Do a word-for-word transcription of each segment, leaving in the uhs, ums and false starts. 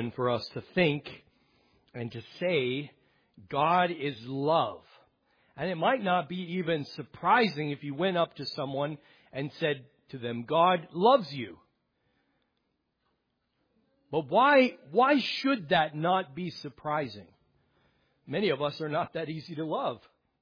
common for us to think and to say God is love. And it might not be even surprising if you went up to someone and said to them, God loves you. But why, why should that not be surprising? Many of us are not that easy to love.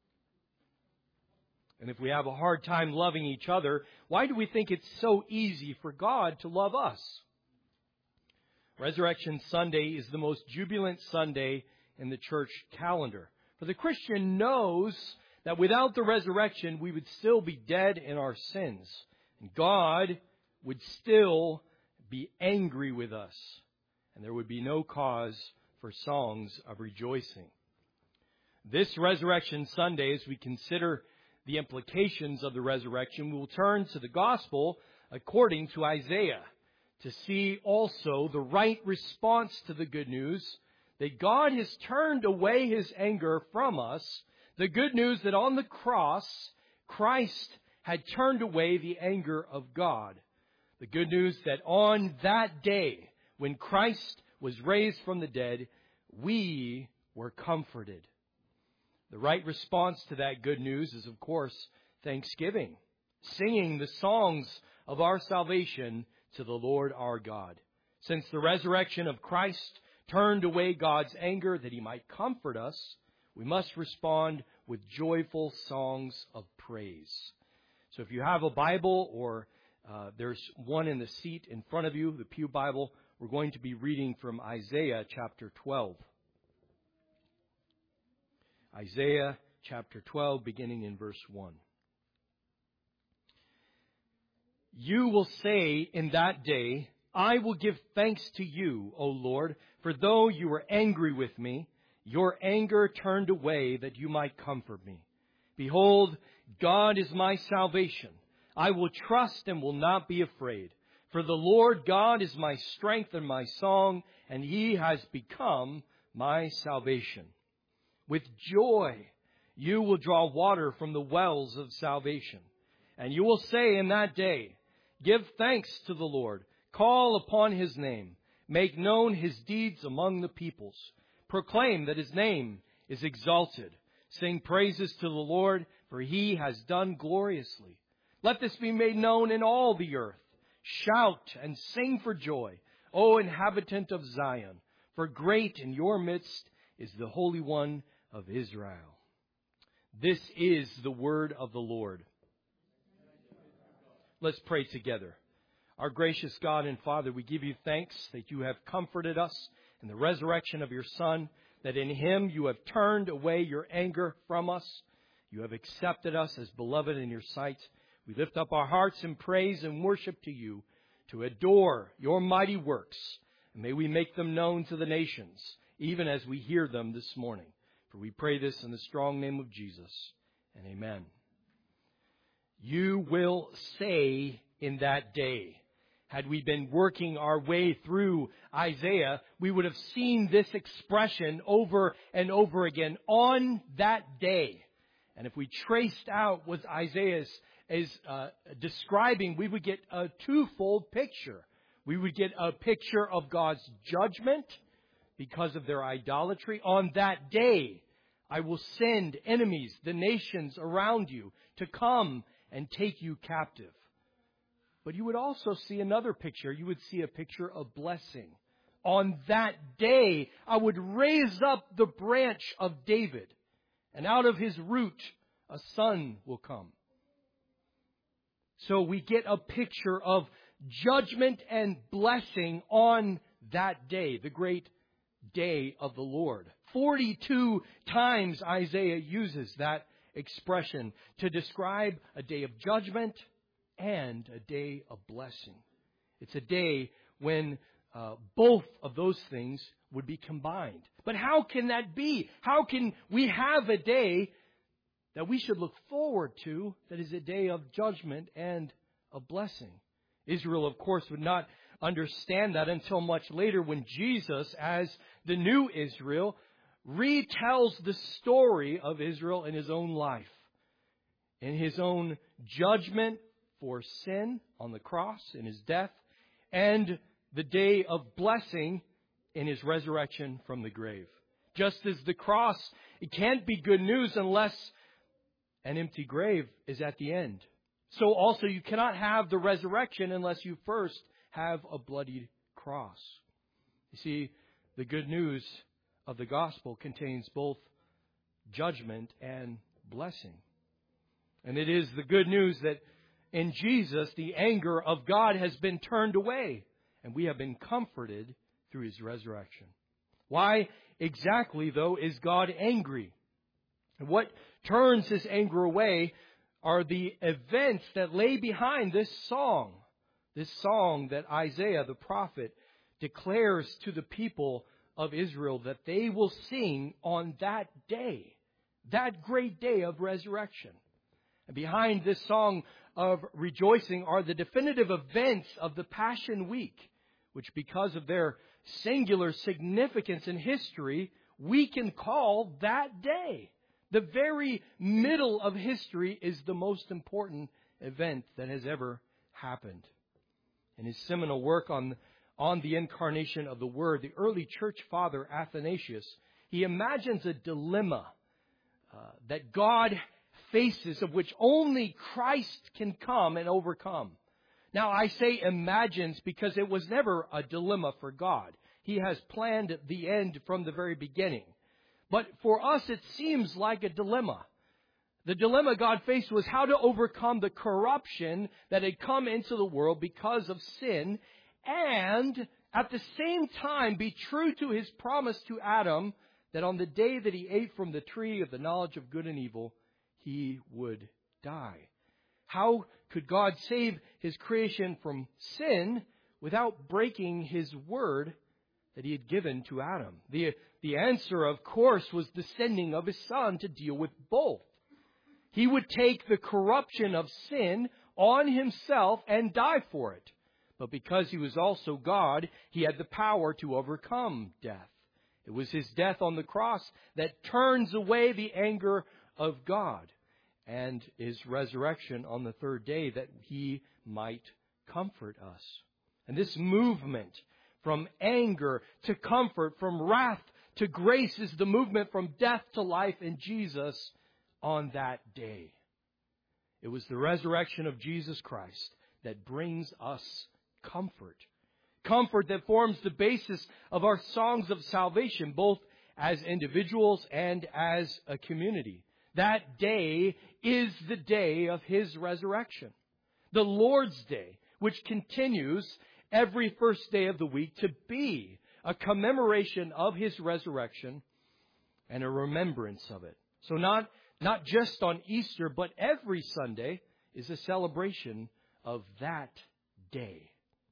And if we have a hard time loving each other, why do we think it's so easy for God to love us? Resurrection Sunday is the most jubilant Sunday in the church calendar. For the Christian knows that without the resurrection, we would still be dead in our sins. And God would still be angry with us. And there would be no cause for songs of rejoicing. This Resurrection Sunday, as we consider the implications of the resurrection, we will turn to the gospel according to Isaiah to see also the right response to the good news that God has turned away His anger from us. The good news that on the cross, Christ had turned away the anger of God. The good news that on that day, when Christ was raised from the dead, we were comforted. The right response to that good news is, of course, thanksgiving, singing the songs of our salvation to the Lord our God. Since the resurrection of Christ turned away God's anger that He might comfort us, we must respond with joyful songs of praise. So if you have a Bible or uh, there's one in the seat in front of you, the Pew Bible, we're going to be reading from Isaiah chapter twelve. Isaiah chapter twelve, beginning in verse one. You will say in that day, I will give thanks to you, O Lord, for though you were angry with me, your anger turned away that you might comfort me. Behold, God is my salvation. I will trust and will not be afraid. For the Lord God is my strength and my song, and He has become my salvation. With joy you will draw water from the wells of salvation. And you will say in that day, give thanks to the Lord. Call upon His name. Make known His deeds among the peoples. Proclaim that His name is exalted. Sing praises to the Lord, for He has done gloriously. Let this be made known in all the earth. Shout and sing for joy, O inhabitant of Zion, for great in your midst is the Holy One of Israel. This is the word of the Lord. Let's pray together. Our gracious God and Father, we give you thanks that you have comforted us in the resurrection of your Son, that in Him you have turned away your anger from us. You have accepted us as beloved in your sight. We lift up our hearts in praise and worship to you, to adore your mighty works. And may we make them known to the nations, even as we hear them this morning. For we pray this in the strong name of Jesus. And amen. You will say in that day. Had we been working our way through Isaiah, we would have seen this expression over and over again, on that day. And if we traced out what Isaiah is, is uh, describing, we would get a twofold picture. We would get a picture of God's judgment because of their idolatry. On that day, I will send enemies, the nations around you, to come and take you captive. But you would also see another picture. You would see a picture of blessing. On that day, I would raise up the branch of David, and out of his root a son will come. So we get a picture of judgment and blessing on that day, the great day of the Lord. Forty-two times Isaiah uses that expression to describe a day of judgment and a day of blessing. It's a day when uh, both of those things would be combined. But how can that be? How can we have a day that we should look forward to that is a day of judgment and of blessing? Israel, of course, would not understand that until much later when Jesus, as the new Israel, retells the story of Israel in His own life, in His own judgment for sin on the cross, in His death, and the day of blessing in his resurrection from the grave. Just as the cross, it can't be good news unless an empty grave is at the end. So also you cannot have the resurrection unless you first have a bloodied cross. You see, the good news of the gospel contains both judgment and blessing. And it is the good news that in Jesus, the anger of God has been turned away, and we have been comforted through his resurrection. Why exactly, though, is God angry? And what turns his anger away are the events that lay behind this song. This song that Isaiah the prophet declares to the people of Israel that they will sing on that day, that great day of resurrection. And behind this song of rejoicing are the definitive events of the Passion Week, which because of their singular significance in history, we can call that day. The very middle of history is the most important event that has ever happened. In his seminal work on, on the incarnation of the Word, the early church father Athanasius, he imagines a dilemma uh, that God faces, of which only Christ can come and overcome. Now, I say imagines because it was never a dilemma for God. He has planned the end from the very beginning. But for us, it seems like a dilemma. The dilemma God faced was how to overcome the corruption that had come into the world because of sin, and at the same time be true to his promise to Adam that on the day that he ate from the tree of the knowledge of good and evil, he would die. How could God save his creation from sin without breaking his word that he had given to Adam? The, the answer, of course, was the sending of his Son to deal with both. He would take the corruption of sin on himself and die for it. But because he was also God, he had the power to overcome death. It was his death on the cross that turns away the anger of God, and his resurrection on the third day that he might comfort us. And this movement from anger to comfort, from wrath to grace, is the movement from death to life in Jesus on that day. It was the resurrection of Jesus Christ that brings us comfort. Comfort that forms the basis of our songs of salvation, both as individuals and as a community. That day is the day of his resurrection. The Lord's Day, which continues every first day of the week to be a commemoration of his resurrection and a remembrance of it. So not, not just on Easter, but every Sunday is a celebration of that day.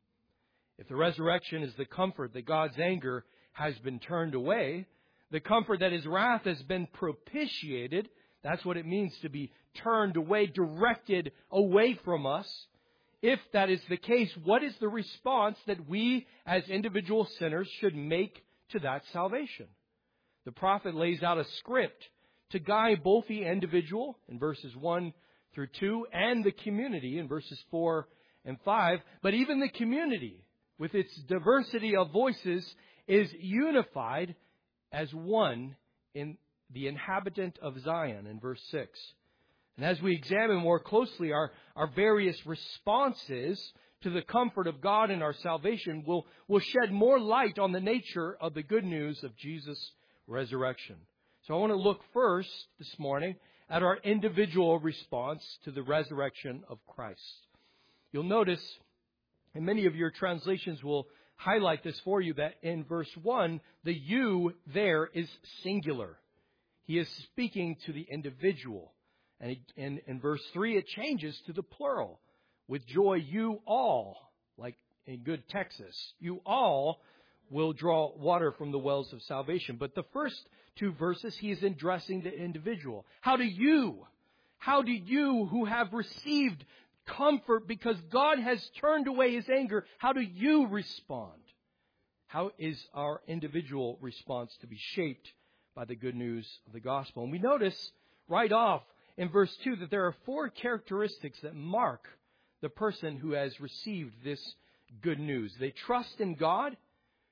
If the resurrection is the comfort that God's anger has been turned away, the comfort that his wrath has been propitiated, that's what it means to be turned away, directed away from us. If that is the case, what is the response that we as individual sinners should make to that salvation? The prophet lays out a script to guide both the individual in verses one through two and the community in verses four and five. But even the community, with its diversity of voices, is unified as one in the inhabitant of Zion in verse six. And as we examine more closely our, our various responses to the comfort of God in our salvation, we'll, we'll shed more light on the nature of the good news of Jesus' resurrection. So I want to look first this morning at our individual response to the resurrection of Christ. You'll notice, and many of your translations will highlight this for you, that in verse one, the you there is singular. He is speaking to the individual. And in, in verse three, it changes to the plural. With joy, you all, like in good Texas, you all will draw water from the wells of salvation. But the first two verses, he is addressing the individual. How do you, how do you who have received comfort because God has turned away his anger, how do you respond? How is our individual response to be shaped by the good news of the gospel? And we notice right off in verse two that there are four characteristics that mark the person who has received this good news. They trust in God,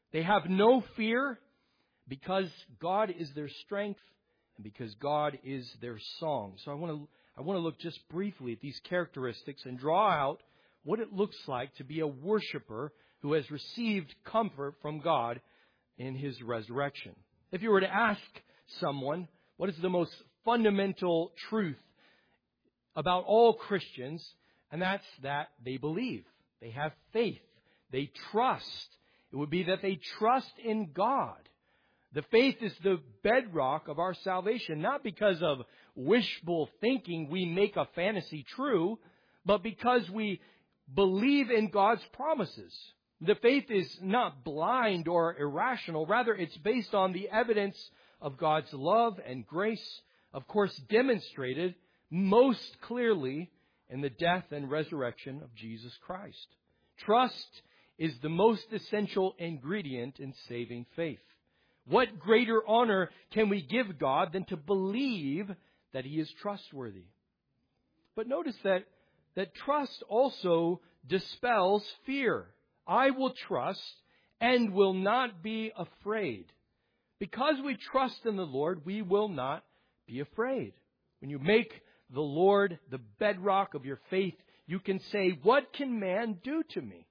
They have no fear because God is their strength and because God is their song. So I want to I want to look just briefly at these characteristics and draw out what it looks like to be a worshiper who has received comfort from God in His resurrection. If you were to ask someone, what is the most fundamental truth about all Christians? And that's that they believe. They have faith. They trust. It would be that they trust in God. The faith is the bedrock of our salvation, not because of wishful thinking we make a fantasy true, but because we believe in God's promises. The faith is not blind or irrational. Rather, it's based on the evidence of God's love and grace, of course, demonstrated most clearly in the death and resurrection of Jesus Christ. Trust is the most essential ingredient in saving faith. What greater honor can we give God than to believe that He is trustworthy? But notice that, that trust also dispels fear. I will trust and will not be afraid. Because we trust in the Lord, we will not be afraid. When you make the Lord the bedrock of your faith, you can say, what can man do to me?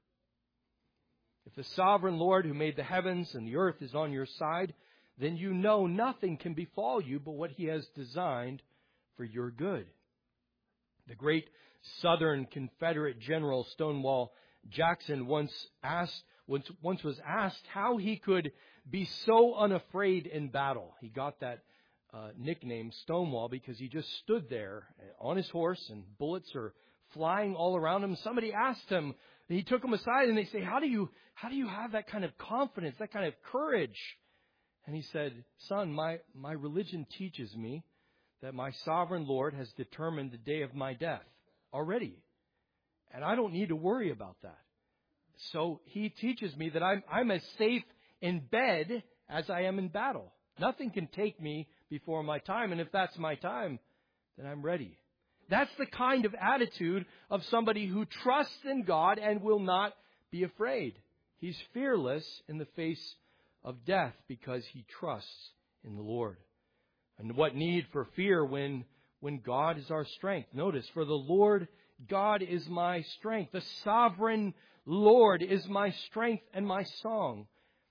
If the sovereign Lord who made the heavens and the earth is on your side, then you know nothing can befall you but what He has designed for your good. The great Southern Confederate General Stonewall Jackson once asked, once, once was asked how he could be so unafraid in battle. He got that uh, nickname Stonewall because he just stood there on his horse and bullets are flying all around him. Somebody asked him, he took him aside and they say, how do you, how do you have that kind of confidence, that kind of courage? And he said, son, my, my religion teaches me that my sovereign Lord has determined the day of my death already. And I don't need to worry about that. So He teaches me that I'm, I'm as safe in bed as I am in battle. Nothing can take me before my time. And if that's my time, then I'm ready. That's the kind of attitude of somebody who trusts in God and will not be afraid. He's fearless in the face of death because he trusts in the Lord. And what need for fear when, when God is our strength? Notice, for the Lord God is my strength. The sovereign Lord is my strength and my song.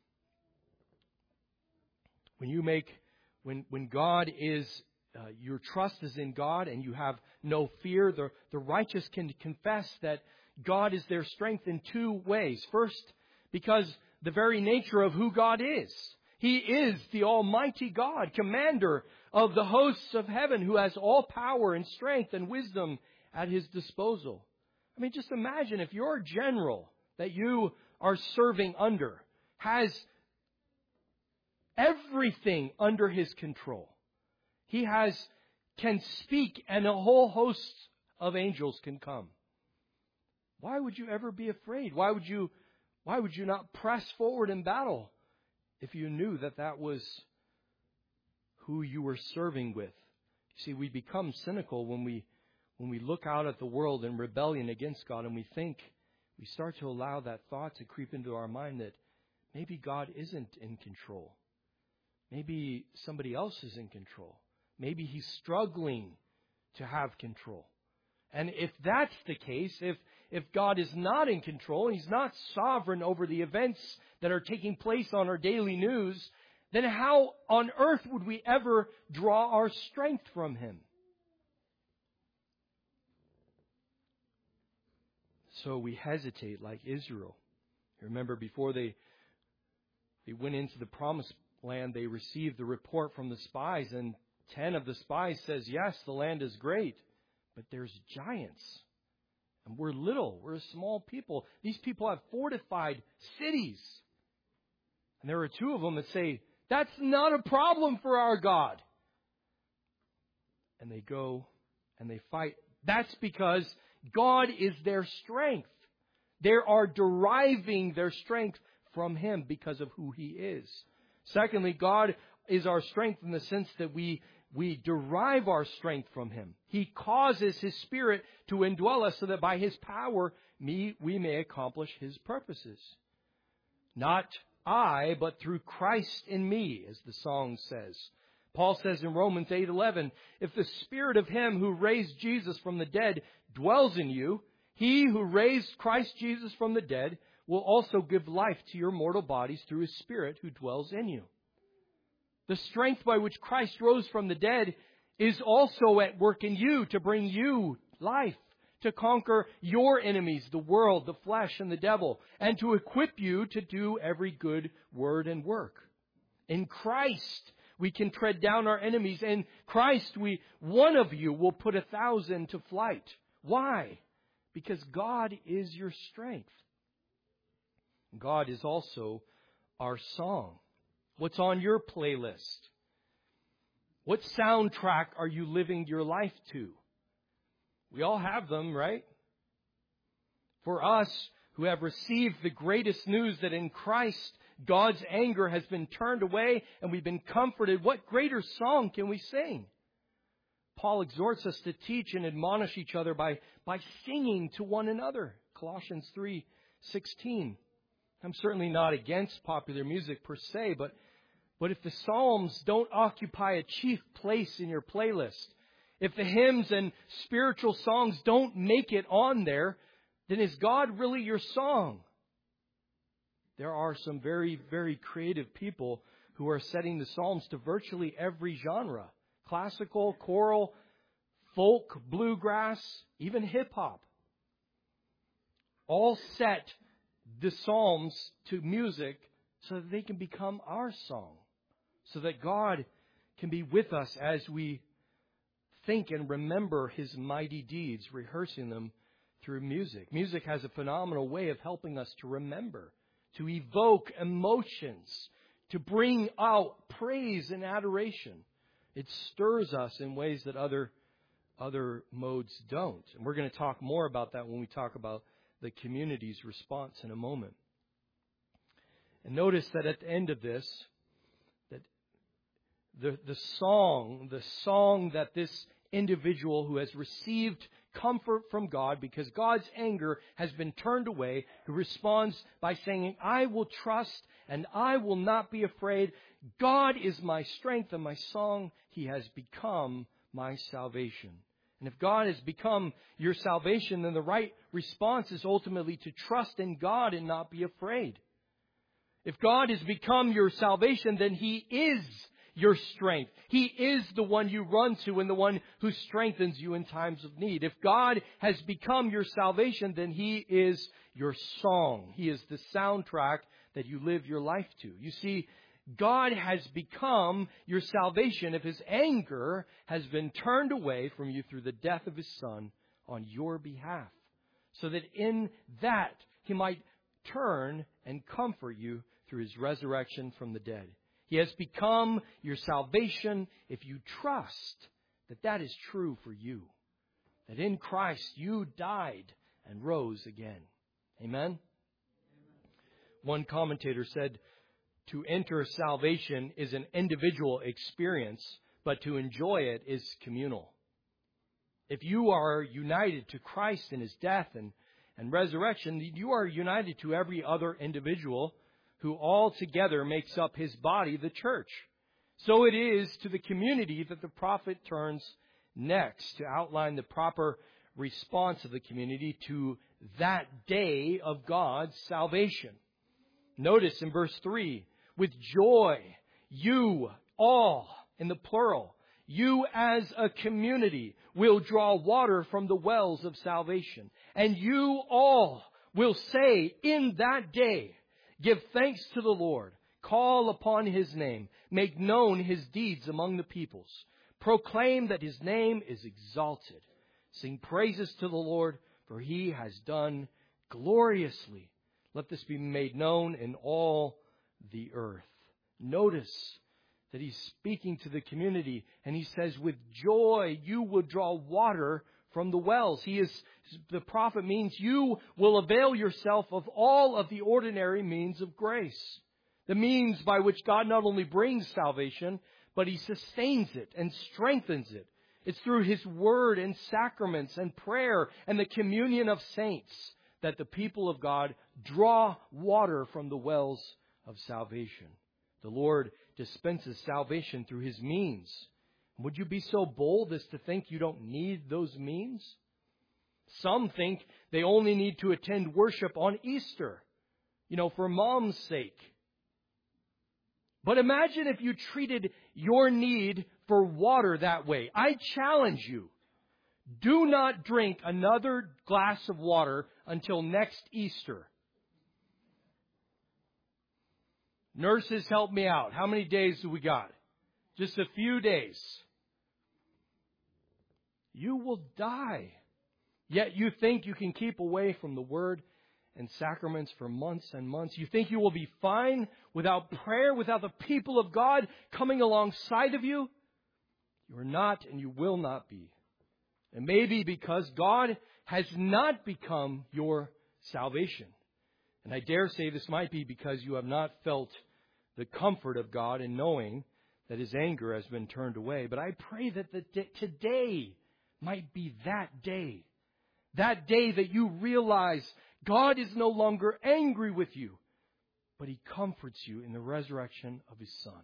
When you make, when, when God is, uh, your trust is in God and you have no fear, the, the righteous can confess that God is their strength in two ways. First, because the very nature of who God is. He is the Almighty God, commander of the hosts of heaven, who has all power and strength and wisdom at His disposal. I mean, just imagine if your general that you are serving under has everything under his control. He has, can speak and a whole host of angels can come. Why would you ever be afraid? Why would you, why would you not press forward in battle if you knew that that was who you were serving with? You see, we become cynical when we When we look out at the world in rebellion against God and we think, we start to allow that thought to creep into our mind that maybe God isn't in control. Maybe somebody else is in control. Maybe He's struggling to have control. And if that's the case, if, if God is not in control, He's not sovereign over the events that are taking place on our daily news, then how on earth would we ever draw our strength from Him? So we hesitate like Israel. Remember, before they, they went into the promised land, they received the report from the spies, and ten of the spies says, yes, the land is great, but there's giants. And we're little. We're a small people. These people have fortified cities. And there are two of them that say, that's not a problem for our God. And they go and they fight. That's because God is their strength. They are deriving their strength from Him because of who He is. Secondly, God is our strength in the sense that we, we derive our strength from Him. He causes His Spirit to indwell us so that by His power we, we may accomplish His purposes. Not I, but through Christ in me, as the song says. Paul says in Romans eight eleven, if the Spirit of Him who raised Jesus from the dead dwells in you, He who raised Christ Jesus from the dead will also give life to your mortal bodies through His Spirit who dwells in you. The strength by which Christ rose from the dead is also at work in you to bring you life, to conquer your enemies, the world, the flesh, and the devil, and to equip you to do every good word and work. In Christ, we can tread down our enemies. In Christ, we, one of you will put a thousand to flight. Why? Because God is your strength. God is also our song. What's on your playlist? What soundtrack are you living your life to? We all have them, right? For us who have received the greatest news that in Christ God's anger has been turned away and we've been comforted, what greater song can we sing? Paul exhorts us to teach and admonish each other by, by singing to one another. Colossians three sixteen. I'm certainly not against popular music per se, but, but if the Psalms don't occupy a chief place in your playlist, if the hymns and spiritual songs don't make it on there, then is God really your song? There are some very, very creative people who are setting the Psalms to virtually every genre. Classical, choral, folk, bluegrass, even hip-hop. All set the Psalms to music so that they can become our song. So that God can be with us as we think and remember His mighty deeds, rehearsing them through music. Music has a phenomenal way of helping us to remember, to evoke emotions, to bring out praise and adoration. It stirs us in ways that other, other modes don't. And we're going to talk more about that when we talk about the community's response in a moment. And notice that at the end of this, that the, the song, the song that this individual who has received comfort from God because God's anger has been turned away, who responds by saying, I will trust and I will not be afraid. God is my strength and my song. He has become my salvation. And if God has become your salvation, then the right response is ultimately to trust in God and not be afraid. If God has become your salvation, then He is your strength. He is the one you run to and the one who strengthens you in times of need. If God has become your salvation, then He is your song. He is the soundtrack that you live your life to. You see, God has become your salvation if His anger has been turned away from you through the death of His Son on your behalf, so that in that He might turn and comfort you through His resurrection from the dead. He has become your salvation if you trust that that is true for you, that in Christ you died and rose again. Amen? One commentator said, to enter salvation is an individual experience, but to enjoy it is communal. If you are united to Christ in His death and, and resurrection, you are united to every other individual who all together makes up His body, the church. So it is to the community that the prophet turns next to outline the proper response of the community to that day of God's salvation. Notice in verse three, with joy, you all, in the plural, you as a community will draw water from the wells of salvation. And you all will say in that day, give thanks to the Lord, call upon His name, make known His deeds among the peoples, proclaim that His name is exalted, sing praises to the Lord, for He has done gloriously. Let this be made known in all the earth. Notice that He's speaking to the community and He says, with joy you will draw water from the wells. He is, the prophet means you will avail yourself of all of the ordinary means of grace. The means by which God not only brings salvation, but He sustains it and strengthens it. It's through His word and sacraments and prayer and the communion of saints that the people of God draw water from the wells of salvation. The Lord dispenses salvation through His means. Would you be so bold as to think you don't need those means? Some think they only need to attend worship on Easter, you know, for mom's sake. But imagine if you treated your need for water that way. I challenge you. Do not drink another glass of water until next Easter. Nurses, help me out. How many days do we got? Just a few days. You will die. Yet you think you can keep away from the Word and sacraments for months and months. You think you will be fine without prayer, without the people of God coming alongside of you? You are not, and you will not be. And maybe because God has not become your salvation. And I dare say this might be because you have not felt the comfort of God in knowing that His anger has been turned away. But I pray that the d- today might be that day. That day that you realize God is no longer angry with you, but He comforts you in the resurrection of His Son.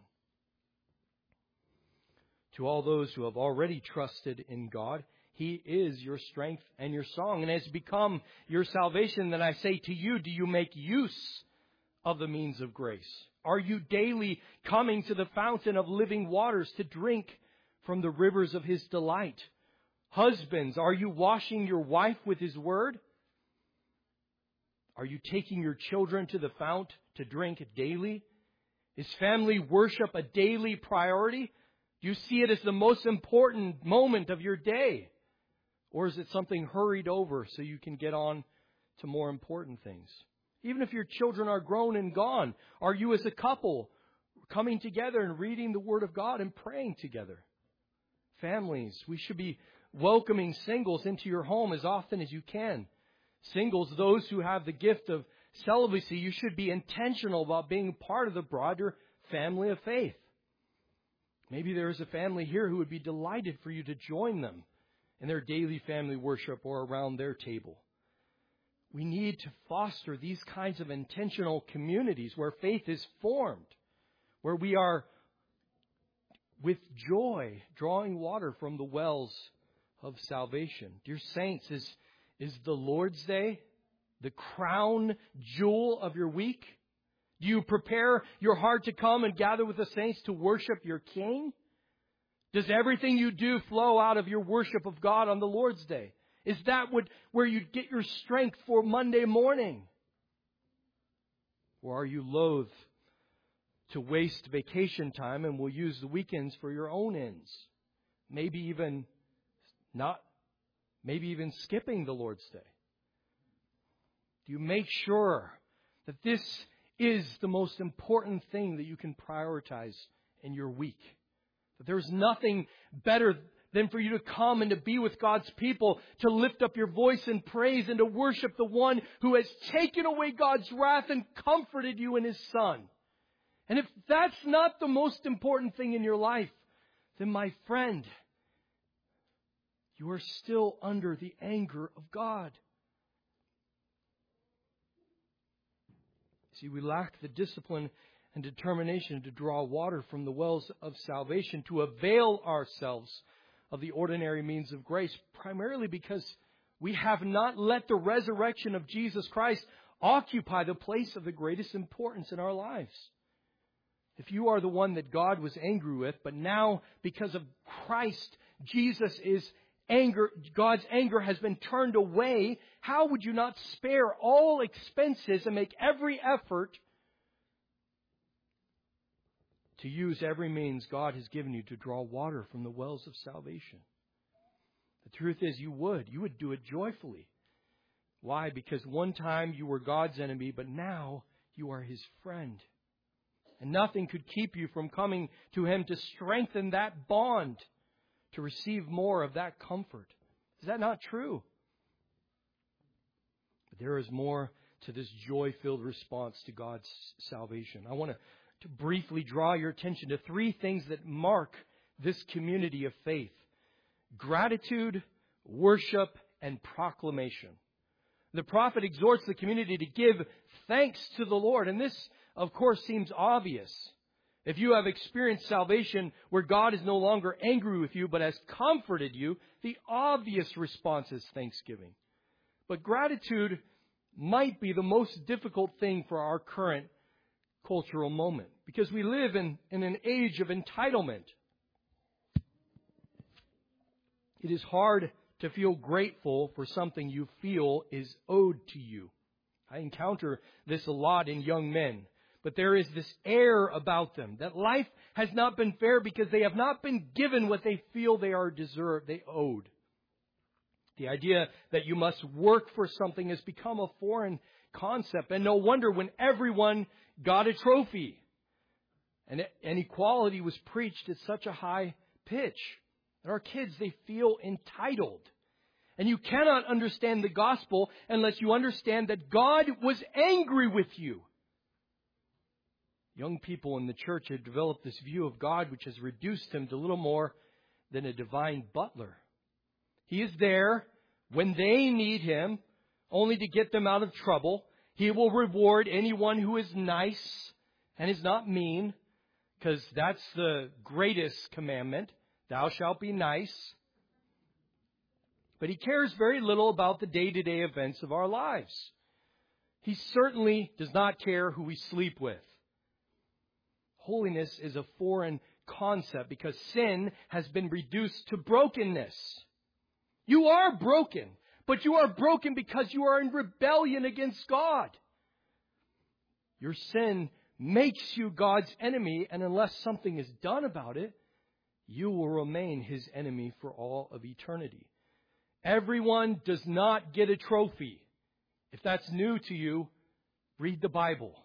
To all those who have already trusted in God, He is your strength and your song, and has become your salvation. Then I say to you, do you make use of the means of grace? Are you daily coming to the fountain of living waters to drink from the rivers of His delight? Husbands, are you washing your wife with His word? Are you taking your children to the fount to drink daily? Is family worship a daily priority? Do you see it as the most important moment of your day? Or is it something hurried over so you can get on to more important things? Even if your children are grown and gone, are you as a couple coming together and reading the Word of God and praying together? Families, we should be welcoming singles into your home as often as you can. Singles, those who have the gift of celibacy, you should be intentional about being part of the broader family of faith. Maybe there is a family here who would be delighted for you to join them in their daily family worship or around their table. We need to foster these kinds of intentional communities where faith is formed, where we are with joy drawing water from the wells of salvation. Dear saints, is, is the Lord's Day the crown jewel of your week? Do you prepare your heart to come and gather with the saints to worship your King? Does everything you do flow out of your worship of God on the Lord's Day? Is that what, where you get your strength for Monday morning? Or are you loath to waste vacation time and will use the weekends for your own ends? Maybe even not, maybe even skipping the Lord's Day. Do you make sure that this is the most important thing that you can prioritize in your week? That there's nothing better than for you to come and to be with God's people, to lift up your voice in praise and to worship the one who has taken away God's wrath and comforted you in His Son. And if that's not the most important thing in your life, then my friend, you are still under the anger of God. See, we lack the discipline and determination to draw water from the wells of salvation, to avail ourselves of the ordinary means of grace, primarily because we have not let the resurrection of Jesus Christ occupy the place of the greatest importance in our lives. If you are the one that God was angry with, but now because of Christ, Jesus is anger, God's anger has been turned away, how would you not spare all expenses and make every effort to use every means God has given you to draw water from the wells of salvation? The truth is you would. You would do it joyfully. Why? Because one time you were God's enemy, but now you are His friend. And nothing could keep you from coming to Him to strengthen that bond, to receive more of that comfort. Is that not true? But there is more to this joy-filled response to God's salvation. I want to, to briefly draw your attention to three things that mark this community of faith: gratitude, worship, and proclamation. The prophet exhorts the community to give thanks to the Lord. And this of course, seems obvious. If you have experienced salvation where God is no longer angry with you but has comforted you, the obvious response is thanksgiving. But gratitude might be the most difficult thing for our current cultural moment, because we live in, in an age of entitlement. It is hard to feel grateful for something you feel is owed to you. I encounter this a lot in young men. But there is this air about them that life has not been fair because they have not been given what they feel they are deserved, they owed. The idea that you must work for something has become a foreign concept. And no wonder when everyone got a trophy and, and equality was preached at such a high pitch. And our kids, they feel entitled. And you cannot understand the gospel unless you understand that God was angry with you. Young people in the church have developed this view of God which has reduced him to little more than a divine butler. He is there when they need him, only to get them out of trouble. He will reward anyone who is nice and is not mean, because that's the greatest commandment. Thou shalt be nice. But he cares very little about the day-to-day events of our lives. He certainly does not care who we sleep with. Holiness is a foreign concept because sin has been reduced to brokenness. You are broken, but you are broken because you are in rebellion against God. Your sin makes you God's enemy, and unless something is done about it, you will remain his enemy for all of eternity. Everyone does not get a trophy. If that's new to you, read the Bible.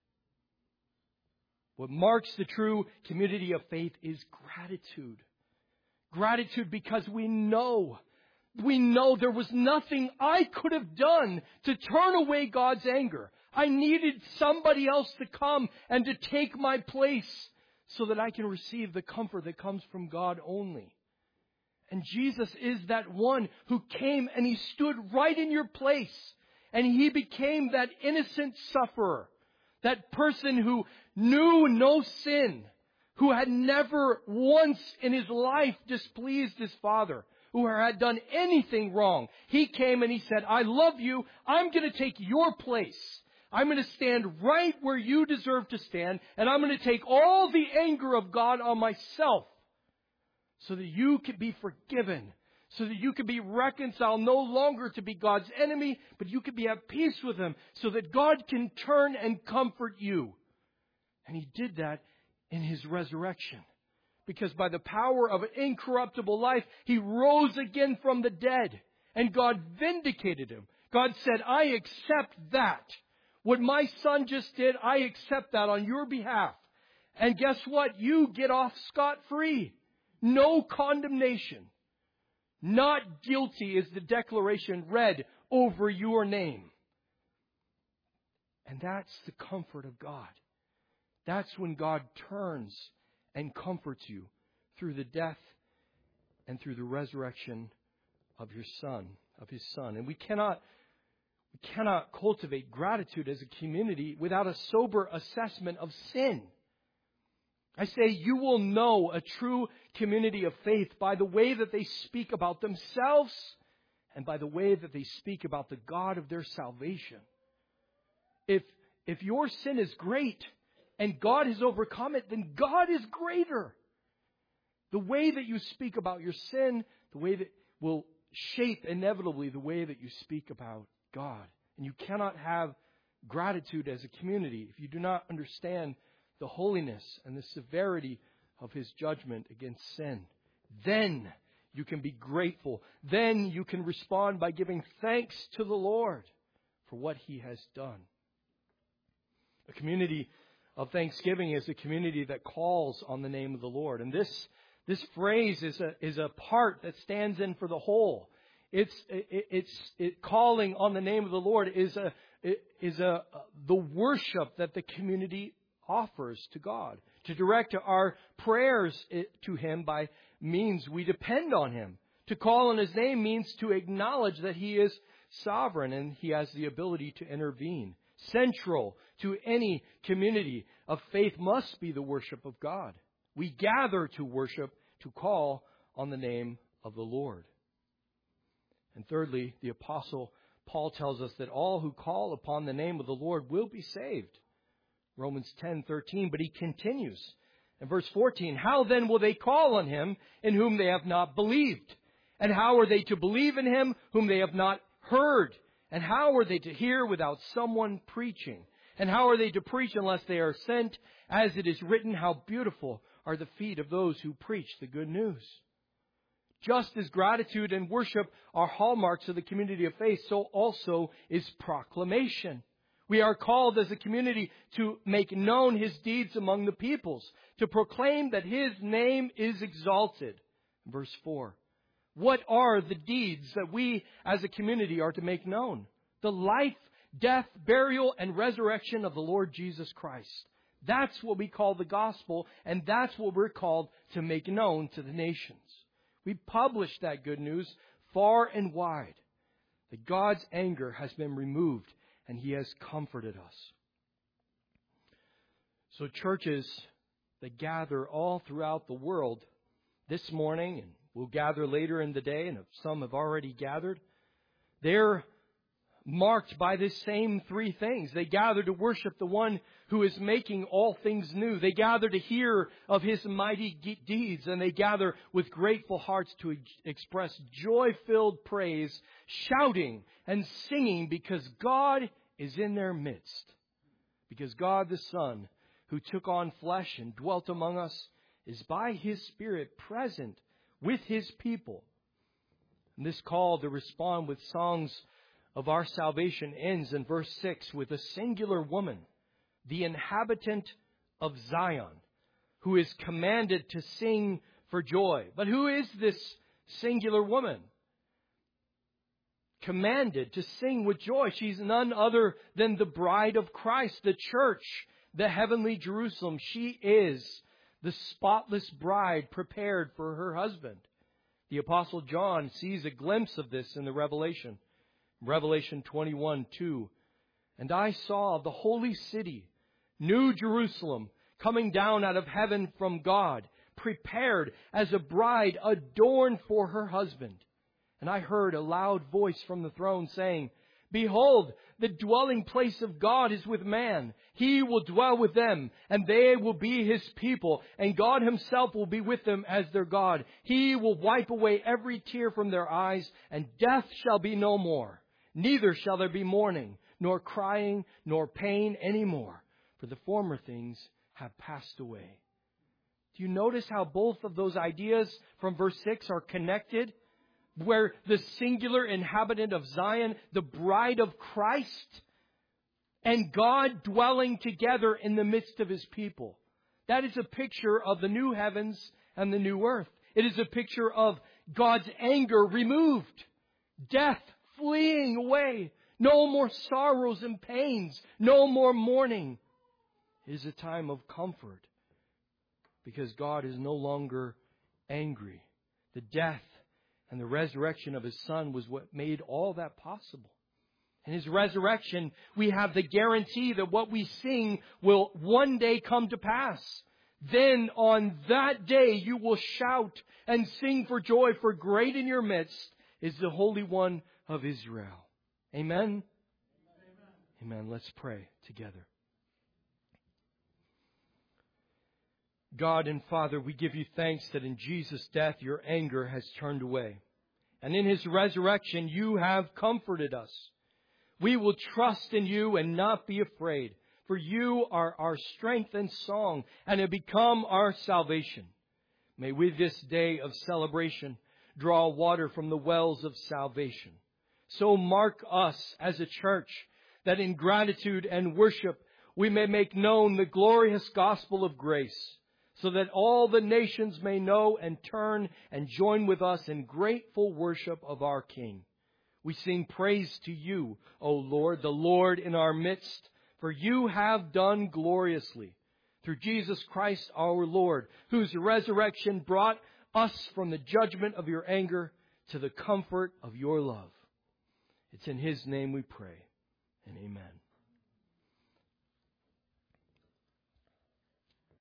What marks the true community of faith is gratitude. Gratitude because we know, we know there was nothing I could have done to turn away God's anger. I needed somebody else to come and to take my place so that I can receive the comfort that comes from God only. And Jesus is that one who came and he stood right in your place. And he became that innocent sufferer. That person who knew no sin. Who had never once in his life displeased his Father. Who had done anything wrong. He came and he said, I love you. I'm going to take your place. I'm going to stand right where you deserve to stand. And I'm going to take all the anger of God on myself. So that you can be forgiven. So that you can be reconciled no longer to be God's enemy, but you can be at peace with him. So that God can turn and comfort you. And he did that in his resurrection. Because by the power of an incorruptible life, he rose again from the dead. And God vindicated him. God said, I accept that. What my son just did, I accept that on your behalf. And guess what? You get off scot-free. No condemnation. Not guilty is the declaration read over your name. And that's the comfort of God. That's when God turns and comforts you through the death and through the resurrection of your son, of his son. And we cannot, we cannot cultivate gratitude as a community without a sober assessment of sin. I say you will know a true community of faith by the way that they speak about themselves and by the way that they speak about the God of their salvation. If, if your sin is great and God has overcome it, then God is greater. The way that you speak about your sin, the way that will shape inevitably the way that you speak about God. And you cannot have gratitude as a community if you do not understand the holiness and the severity of his judgment against sin. Then you can be grateful. Then you can respond by giving thanks to the Lord for what he has done. A community of thanksgiving is a community that calls on the name of the Lord. And this, this phrase is a, is a part that stands in for the whole. It's, it, it's, it, calling on the name of the Lord is a, is a, the worship that the community offers to God. To direct our prayers to him by means we depend on him. To call on his name means to acknowledge that he is sovereign and he has the ability to intervene. Central to any community of faith must be the worship of God. We gather to worship, to call on the name of the Lord. And thirdly, the Apostle Paul tells us that all who call upon the name of the Lord will be saved. Romans ten thirteen, but he continues in verse fourteen, how then will they call on him in whom they have not believed? And how are they to believe in him whom they have not heard? And how are they to hear without someone preaching? And how are they to preach unless they are sent? As it is written, how beautiful are the feet of those who preach the good news. Just as gratitude and worship are hallmarks of the community of faith, so also is proclamation. We are called as a community to make known his deeds among the peoples, to proclaim that his name is exalted. Verse four. What are the deeds that we as a community are to make known? The life, death, burial, and resurrection of the Lord Jesus Christ. That's what we call the gospel, and that's what we're called to make known to the nations. We publish that good news far and wide, that God's anger has been removed and he has comforted us. So churches that gather all throughout the world this morning, and we'll gather later in the day, and some have already gathered, they're marked by this same three things. They gather to worship the one who is making all things new. They gather to hear of his mighty deeds, and they gather with grateful hearts to express joy-filled praise, shouting and singing because God is in their midst. Because God the Son, who took on flesh and dwelt among us, is by his Spirit present with his people. And this call to respond with songs of our salvation ends in verse six with a singular woman, the inhabitant of Zion, who is commanded to sing for joy. But who is this singular woman? Commanded to sing with joy. She's none other than the bride of Christ, the church, the heavenly Jerusalem. She is the spotless bride prepared for her husband. The Apostle John sees a glimpse of this in the Revelation. Revelation twenty-one two. And I saw the holy city, New Jerusalem, coming down out of heaven from God, prepared as a bride adorned for her husband. And I heard a loud voice from the throne saying, Behold, the dwelling place of God is with man. He will dwell with them, and they will be his people, and God himself will be with them as their God. He will wipe away every tear from their eyes, and death shall be no more. Neither shall there be mourning, nor crying, nor pain any more, for the former things have passed away. Do you notice how both of those ideas from verse six are connected? Where the singular inhabitant of Zion, the bride of Christ, and God dwelling together in the midst of his people. That is a picture of the new heavens and the new earth. It is a picture of God's anger removed, death fleeing away, no more sorrows and pains, no more mourning. It is a time of comfort because God is no longer angry. The death and the resurrection of his Son was what made all that possible. In his resurrection, we have the guarantee that what we sing will one day come to pass. Then on that day you will shout and sing for joy, for great in your midst is the Holy One of Israel. Amen? Amen. Amen. Let's pray together. God and Father, we give you thanks that in Jesus' death your anger has turned away. And in his resurrection you have comforted us. We will trust in you and not be afraid, for you are our strength and song and have become our salvation. May we this day of celebration draw water from the wells of salvation. So mark us as a church that in gratitude and worship we may make known the glorious gospel of grace, so that all the nations may know and turn and join with us in grateful worship of our King. We sing praise to you, O Lord, the Lord in our midst, for you have done gloriously. Through Jesus Christ our Lord, whose resurrection brought us from the judgment of your anger to the comfort of your love. It's in his name we pray, and amen.